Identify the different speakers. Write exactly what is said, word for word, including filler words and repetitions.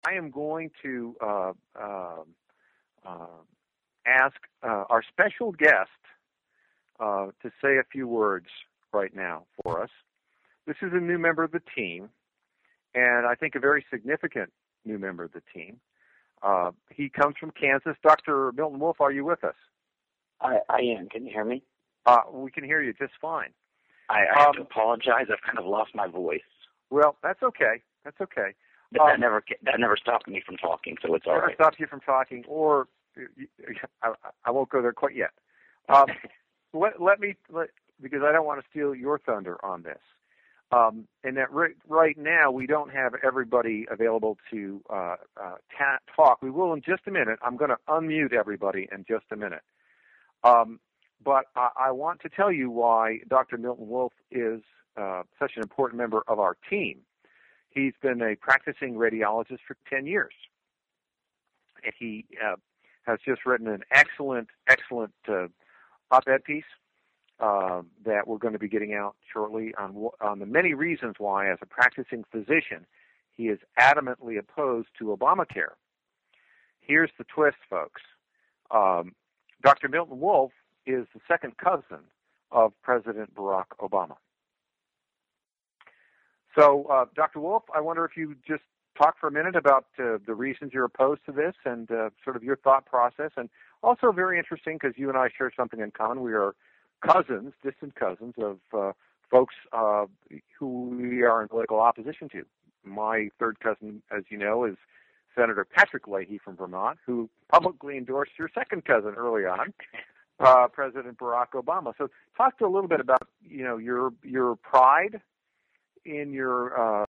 Speaker 1: I am going to uh, uh, uh, ask uh, our special guest uh, to say a few words right now for us. This is a new member of the team, and I think a very significant new member of the team. Uh, he comes from Kansas. Doctor Milton Wolfe, are you with us?
Speaker 2: I, I am. Can you hear me?
Speaker 1: Uh, we can hear you just fine.
Speaker 2: I, I have
Speaker 1: um,
Speaker 2: to apologize. I've kind of lost my voice.
Speaker 1: Well, that's okay. That's okay.
Speaker 2: But
Speaker 1: um,
Speaker 2: that never that never stopped me from talking, so it's all
Speaker 1: never
Speaker 2: right.
Speaker 1: stopped you from talking, or I, I won't go there quite yet. Um, let, let me, let, because I don't want to steal your thunder on this. Um, and that right, right now we don't have everybody available to uh, uh, ta- talk. We will in just a minute. I'm going to unmute everybody in just a minute. Um, but I, I want to tell you why Doctor Milton Wolfe is uh, such an important member of our team. He's been a practicing radiologist for ten years. And he uh, has just written an excellent, excellent uh, op-ed piece uh, that we're going to be getting out shortly on, on the many reasons why, as a practicing physician, he is adamantly opposed to Obamacare. Here's the twist, folks. Um, Doctor Milton Wolfe is the second cousin of President Barack Obama. So, uh, Doctor Wolfe, I wonder if you just talk for a minute about uh, the reasons you're opposed to this and uh, sort of your thought process. And also very interesting because you and I share something in common. We are cousins, distant cousins of uh, folks uh, who we are in political opposition to. My third cousin, as you know, is Senator Patrick Leahy from Vermont, who publicly endorsed your second cousin early on, uh, President Barack Obama. So talk to a little bit about, you know, your your pride in your uh,